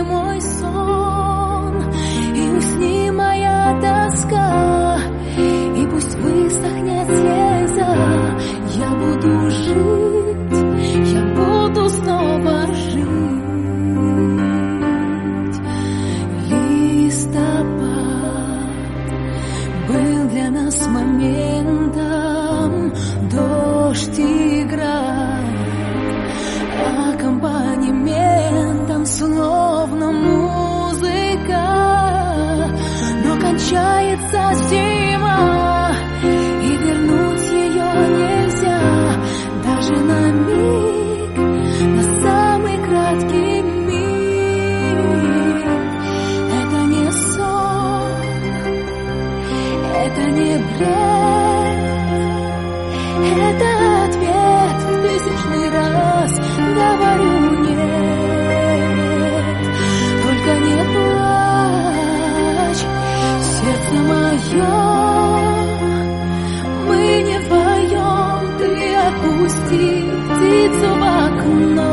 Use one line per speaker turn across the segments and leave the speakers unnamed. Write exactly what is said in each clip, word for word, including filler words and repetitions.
мой сон, и усни моя тоска, и пусть высохнет слеза, я буду жить, я буду снова жить. Листопад был для нас моментом, дождь играет аккомпанементом, словно музыка, но кончается зима, и вернуть ее нельзя, даже на миг, на самый краткий миг. Это не сон, это не бред, это ответ в тысячный раз говорю нет. Только не плачь, сердце мое, мы не вдвоем, ты отпусти птицу в окно.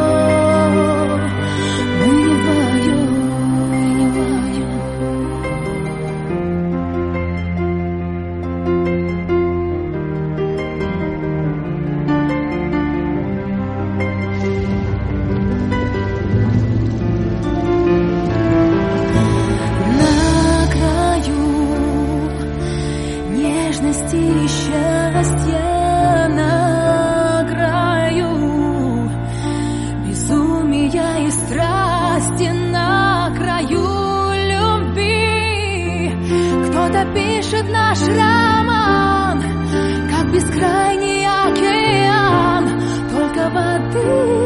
Мы не вдвоем, не вдвоем. Нежности и счастья на краю, безумия и страсти на краю любви. Кто-то пишет наш роман, как бескрайний океан, только воды